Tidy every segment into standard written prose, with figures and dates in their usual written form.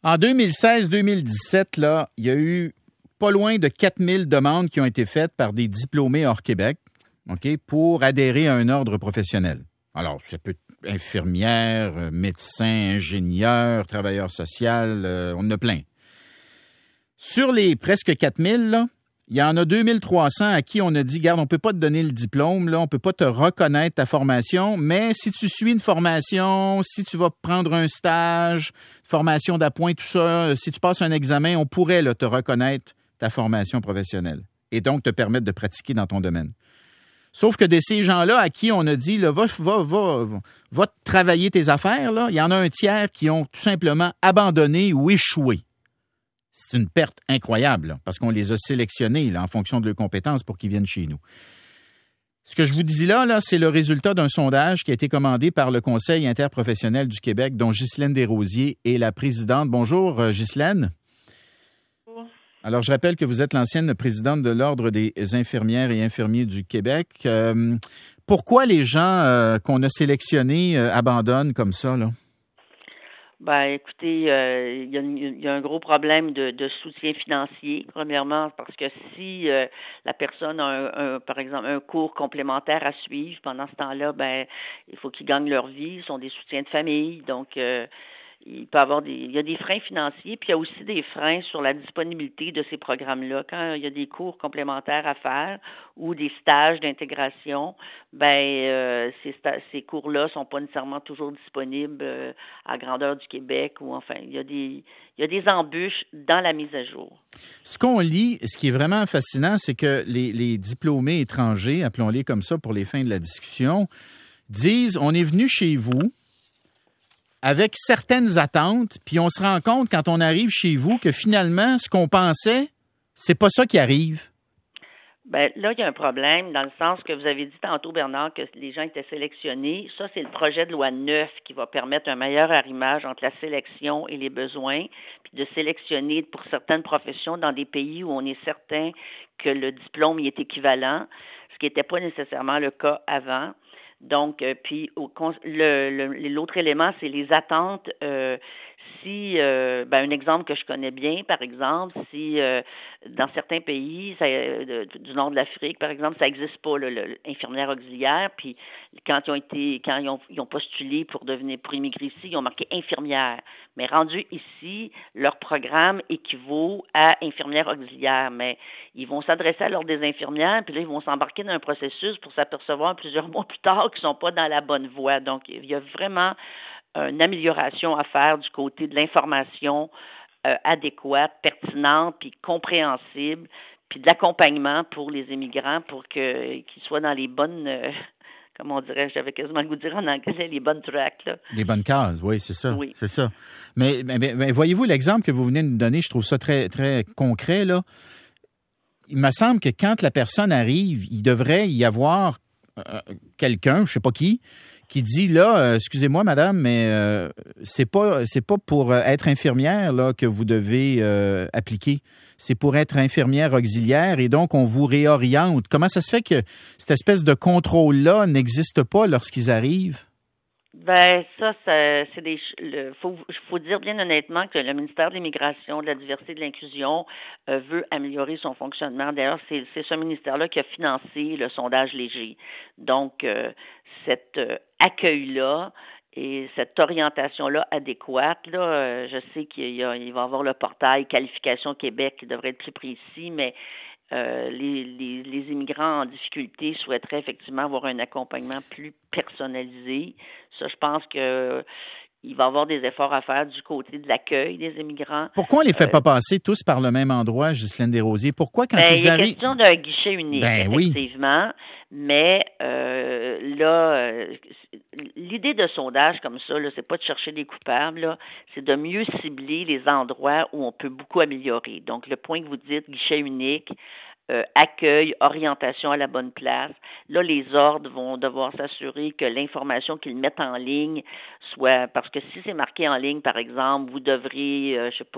En 2016-2017, là, il y a eu pas loin de 4000 demandes qui ont été faites par des diplômés hors Québec, OK, pour adhérer à un ordre professionnel. Alors, ça peut être infirmière, médecin, ingénieur, travailleur social, on en a plein. Sur les presque 4000, là, il y en a 2300 à qui on a dit, regarde, on peut pas te donner le diplôme, là, on peut pas te reconnaître ta formation, mais si tu suis une formation, si tu vas prendre un stage, formation d'appoint, tout ça, si tu passes un examen, on pourrait là, te reconnaître ta formation professionnelle et donc te permettre de pratiquer dans ton domaine. Sauf que de ces gens-là à qui on a dit, là, va travailler tes affaires, là, il y en a un tiers qui ont tout simplement abandonné ou échoué. C'est une perte incroyable, là, parce qu'on les a sélectionnés là, en fonction de leurs compétences pour qu'ils viennent chez nous. Ce que je vous dis là, c'est le résultat d'un sondage qui a été commandé par le Conseil interprofessionnel du Québec, dont Ghislaine Desrosiers est la présidente. Bonjour, Ghislaine. Bonjour. Alors, je rappelle que vous êtes l'ancienne présidente de l'Ordre des infirmières et infirmiers du Québec. Pourquoi les gens qu'on a sélectionnés abandonnent comme ça, là? Ben, écoutez, il y a un gros problème de soutien financier, premièrement, parce que si la personne a par exemple, un cours complémentaire à suivre pendant ce temps-là, ben, il faut qu'ils gagnent leur vie, ils sont des soutiens de famille, donc il peut avoir il y a des freins financiers, puis il y a aussi des freins sur la disponibilité de ces programmes-là. Quand il y a des cours complémentaires à faire ou des stages d'intégration, ben ces cours-là sont pas nécessairement toujours disponibles à grandeur du Québec ou enfin, il y a des embûches dans la mise à jour. Ce qu'on lit, ce qui est vraiment fascinant, c'est que les diplômés étrangers, appelons-les comme ça pour les fins de la discussion, disent on est venu chez vous avec certaines attentes, puis on se rend compte quand on arrive chez vous que finalement, ce qu'on pensait, c'est pas ça qui arrive. Ben là, il y a un problème dans le sens que vous avez dit tantôt, Bernard, que les gens étaient sélectionnés. Ça, c'est le projet de loi 9 qui va permettre un meilleur arrimage entre la sélection et les besoins, puis de sélectionner pour certaines professions dans des pays où on est certain que le diplôme y est équivalent, ce qui n'était pas nécessairement le cas avant. Donc, puis l'autre élément, c'est les attentes. Un exemple que je connais bien, par exemple, si dans certains pays du nord de l'Afrique, par exemple, ça n'existe pas l'infirmière auxiliaire, puis quand ils ont postulé pour immigrer ici, ils ont marqué infirmière. Mais rendu ici, leur programme équivaut à infirmière auxiliaire. Mais ils vont s'adresser à l'ordre des infirmières, puis là, ils vont s'embarquer dans un processus pour s'apercevoir plusieurs mois plus tard qu'ils ne sont pas dans la bonne voie. Donc, il y a vraiment une amélioration à faire du côté de l'information adéquate, pertinente, puis compréhensible, puis de l'accompagnement pour les immigrants pour qu'ils soient dans les bonnes... comment on dirait, j'avais quasiment le goût de dire en anglais, les bonnes tracks, là. Les bonnes cases, oui, c'est ça. Oui. C'est ça. Mais voyez-vous, l'exemple que vous venez de nous donner, je trouve ça très, très concret, là. Il me semble que quand la personne arrive, il devrait y avoir quelqu'un, je ne sais pas qui dit là, excusez-moi madame, mais c'est pas pour être infirmière là que vous devez appliquer. C'est pour être infirmière auxiliaire et donc on vous réoriente. Comment ça se fait que cette espèce de contrôle-là n'existe pas lorsqu'ils arrivent? Ben c'est faut dire bien honnêtement que le ministère de l'Immigration, de la Diversité et de l'Inclusion veut améliorer son fonctionnement. D'ailleurs, c'est ce ministère-là qui a financé le sondage léger. Donc, cet accueil-là et cette orientation-là adéquate, là, je sais qu'il va y avoir le portail Qualification Québec qui devrait être plus précis, mais les immigrants en difficulté souhaiteraient effectivement avoir un accompagnement plus personnalisé. Ça, je pense que il va y avoir des efforts à faire du côté de l'accueil des immigrants. Pourquoi on les fait pas passer tous par le même endroit, Ghislaine Desrosiers? Pourquoi quand ils arrivent... Il y a question d'un guichet unique, effectivement. Oui. Mais l'idée de sondage comme ça, là, c'est pas de chercher des coupables, là, c'est de mieux cibler les endroits où on peut beaucoup améliorer. Donc, le point que vous dites, guichet unique, accueil, orientation à la bonne place. Là, les ordres vont devoir s'assurer que l'information qu'ils mettent en ligne soit, parce que si c'est marqué en ligne, par exemple, vous devrez,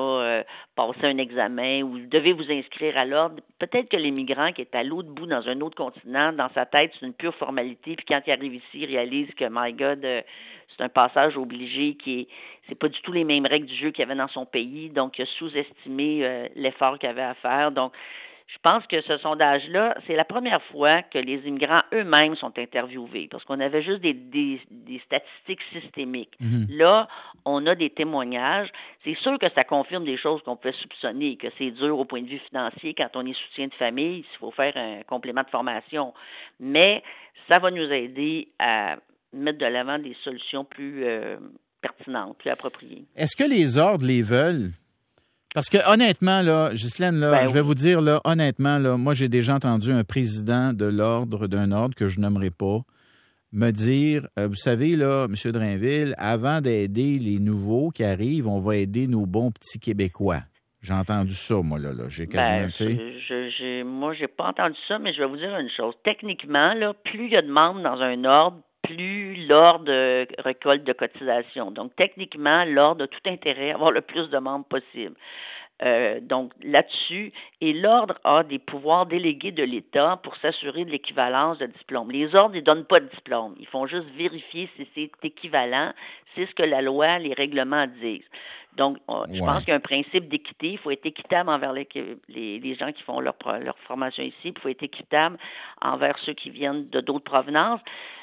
passer un examen ou vous devez vous inscrire à l'ordre, peut-être que l'immigrant qui est à l'autre bout, dans un autre continent, dans sa tête, c'est une pure formalité, puis quand il arrive ici, il réalise que, my God, c'est un passage obligé c'est pas du tout les mêmes règles du jeu qu'il y avait dans son pays, donc il a sous-estimé l'effort qu'il avait à faire. Donc, je pense que ce sondage-là, c'est la première fois que les immigrants eux-mêmes sont interviewés, parce qu'on avait juste des statistiques systémiques. Mhm. Là, on a des témoignages. C'est sûr que ça confirme des choses qu'on peut soupçonner, que c'est dur au point de vue financier quand on est soutien de famille, il faut faire un complément de formation. Mais ça va nous aider à mettre de l'avant des solutions plus pertinentes, plus appropriées. Est-ce que les ordres les veulent? Parce que honnêtement, là, Ghislaine, là, je vais vous dire, là, honnêtement, là, moi, j'ai déjà entendu un président de l'ordre, d'un ordre que je nommerai pas, me dire, vous savez, là, M. Drainville, avant d'aider les nouveaux qui arrivent, on va aider nos bons petits Québécois. J'ai entendu ça, moi, là. J'ai quasiment, tu sais. Moi, j'ai pas entendu ça, mais je vais vous dire une chose. Techniquement, là, plus il y a de membres dans un ordre, plus l'ordre récolte de cotisations. Donc, techniquement, l'ordre a tout intérêt à avoir le plus de membres possible. Donc, là-dessus, et l'ordre a des pouvoirs délégués de l'État pour s'assurer de l'équivalence de diplôme. Les ordres ne donnent pas de diplôme. Ils font juste vérifier si c'est équivalent, c'est ce que la loi, les règlements disent. Donc, je pense qu'il y a un principe d'équité. Il faut être équitable envers les gens qui font leur formation ici. Il faut être équitable envers ceux qui viennent de d'autres provenances.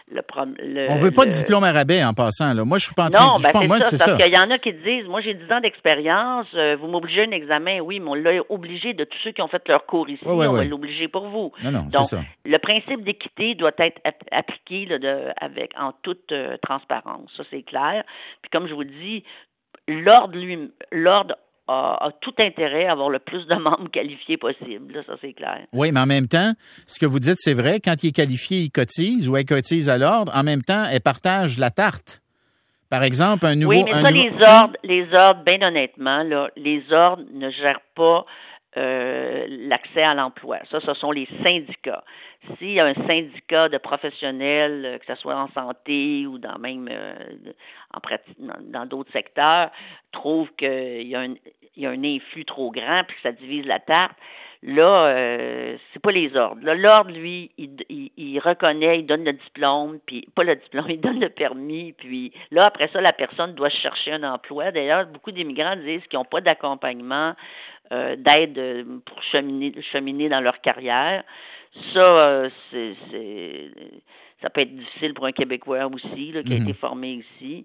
On veut pas de diplôme à rabais en passant. Là. Moi, je suis pas en train de... Non, c'est ça. Parce qu'il y en a qui disent, moi, j'ai 10 ans d'expérience, vous m'obligez à un examen. Oui, mais on l'a obligé de tous ceux qui ont fait leur cours ici. On va l'obliger pour vous. Non, donc, c'est ça. Le principe d'équité doit être appliqué en toute transparence. Ça, c'est clair. Puis comme je vous dis, l'ordre a tout intérêt à avoir le plus de membres qualifiés possible. Là, ça, c'est clair. Oui, mais en même temps, ce que vous dites, c'est vrai. Quand il est qualifié, il cotise ou elle cotise à l'ordre. En même temps, elle partage la tarte. Par exemple, un nouveau... Oui, mais ça, les ordres, bien honnêtement, là, les ordres ne gèrent pas l'accès à l'emploi. Ça, ce sont les syndicats. S'il y a un syndicat de professionnels, que ce soit en santé ou dans dans d'autres secteurs, trouve qu'il y a un influx trop grand puis que ça divise la tarte, là, c'est pas les ordres. Là, l'ordre, lui, il reconnaît, il donne le diplôme, puis pas le diplôme, il donne le permis, puis là, après ça, la personne doit chercher un emploi. D'ailleurs, beaucoup d'immigrants disent qu'ils n'ont pas d'accompagnement, d'aide pour cheminer dans leur carrière. Ça, ça peut être difficile pour un Québécois aussi, là, qui a été formé ici.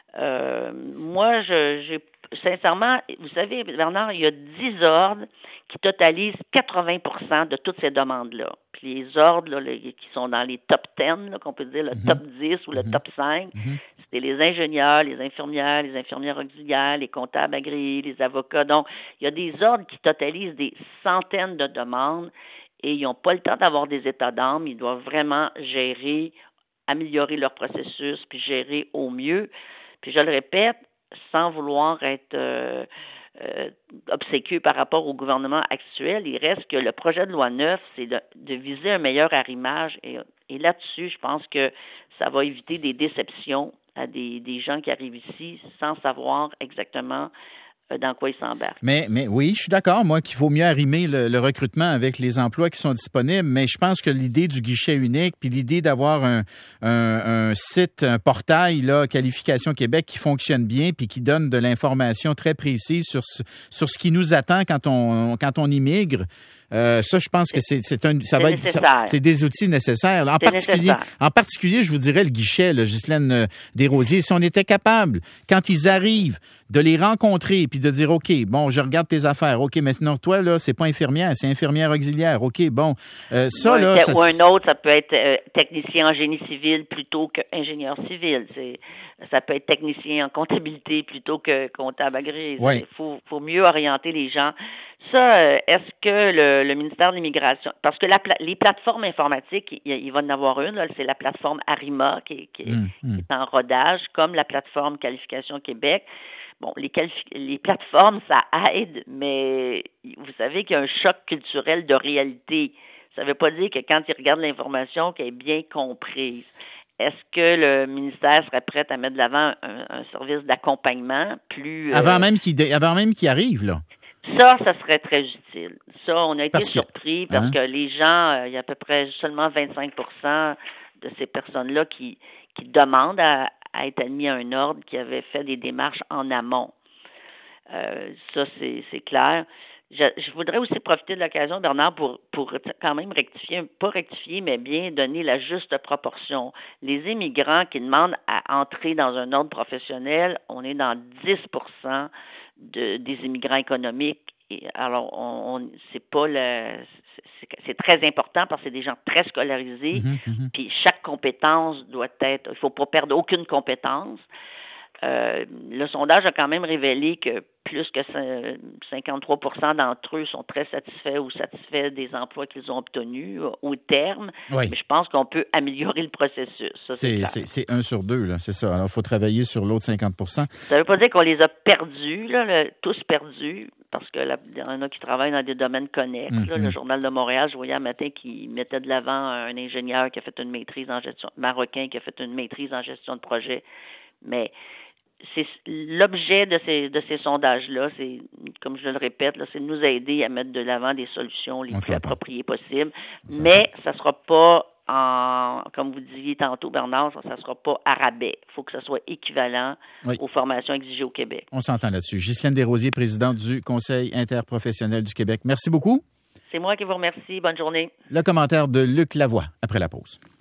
Moi, j'ai sincèrement, vous savez, Bernard, il y a 10 ordres qui totalisent 80% de toutes ces demandes-là. Puis les ordres là, qui sont dans les top 10, là, qu'on peut dire le top 10 ou le top 5, c'était les ingénieurs, les infirmières auxiliaires, les comptables agréés, les avocats. Donc, il y a des ordres qui totalisent des centaines de demandes et ils n'ont pas le temps d'avoir des états d'âme. Ils doivent vraiment améliorer leur processus, puis gérer au mieux. Puis je le répète, sans vouloir être obséquieux par rapport au gouvernement actuel, il reste que le projet de loi 9, c'est de viser un meilleur arrimage. Et là-dessus, je pense que ça va éviter des déceptions à des gens qui arrivent ici sans savoir exactement dans quoi ils s'embarquent. Mais oui, je suis d'accord, moi, qu'il faut mieux arrimer le recrutement avec les emplois qui sont disponibles, mais je pense que l'idée du guichet unique, puis l'idée d'avoir un site, un portail, là, Qualification Québec, qui fonctionne bien, puis qui donne de l'information très précise sur ce qui nous attend quand on immigre, ça, je pense que c'est des outils nécessaires. Là. En particulier, je vous dirais le guichet, là, Ghislaine Desrosiers, si on était capable, quand ils arrivent, de les rencontrer puis de dire OK, bon, je regarde tes affaires. OK, maintenant toi là, c'est pas infirmière, c'est infirmière auxiliaire. OK, bon, ça là, ou un autre, ça peut être technicien en génie civil plutôt qu'ingénieur civil. Ça peut être technicien en comptabilité plutôt que comptable agréé. Il faut mieux orienter les gens. Ça, est-ce que le ministère de l'Immigration, parce que les plateformes informatiques, il va en avoir une, là, c'est la plateforme Arima qui est en rodage, comme la plateforme Qualification Québec. bon, les plateformes, ça aide, mais vous savez qu'il y a un choc culturel de réalité. Ça ne veut pas dire que quand ils regardent l'information, qu'elle est bien comprise. Est-ce que le ministère serait prêt à mettre de l'avant un service d'accompagnement plus... Avant même qu'il arrive, là. Ça serait très utile. Ça, on a été surpris parce que les gens, il y a à peu près seulement 25% de ces personnes-là qui demandent à être admis à un ordre, qui avaient fait des démarches en amont. Ça, c'est clair. Je voudrais aussi profiter de l'occasion, Bernard, pour quand même pas rectifier, mais bien donner la juste proportion. Les immigrants qui demandent à entrer dans un ordre professionnel, on est dans 10% des immigrants économiques. Et alors, c'est très important parce que c'est des gens très scolarisés. Puis chaque compétence doit être, il faut pas perdre aucune compétence. Le sondage a quand même révélé que plus que 53% d'entre eux sont très satisfaits ou satisfaits des emplois qu'ils ont obtenus au terme. Oui. Mais je pense qu'on peut améliorer le processus. Ça, c'est 1 sur 2, là, c'est ça. Alors, il faut travailler sur l'autre 50%. Ça ne veut pas dire qu'on les a perdus, là, tous perdus, parce que il y en a qui travaillent dans des domaines connexes. Là, le Journal de Montréal, je voyais un matin qui mettait de l'avant un ingénieur qui a fait une maîtrise en gestion, marocain qui a fait une maîtrise en gestion de projet. Mais c'est l'objet de ces sondages-là, c'est, comme je le répète, là, c'est de nous aider à mettre de l'avant des solutions les plus appropriées possibles. Mais ça sera pas comme vous disiez tantôt, Bernard, ça sera pas à rabais. Il faut que ça soit équivalent aux formations exigées au Québec. On s'entend là-dessus. Ghislaine Desrosiers, présidente du Conseil interprofessionnel du Québec. Merci beaucoup. C'est moi qui vous remercie. Bonne journée. Le commentaire de Luc Lavoie après la pause.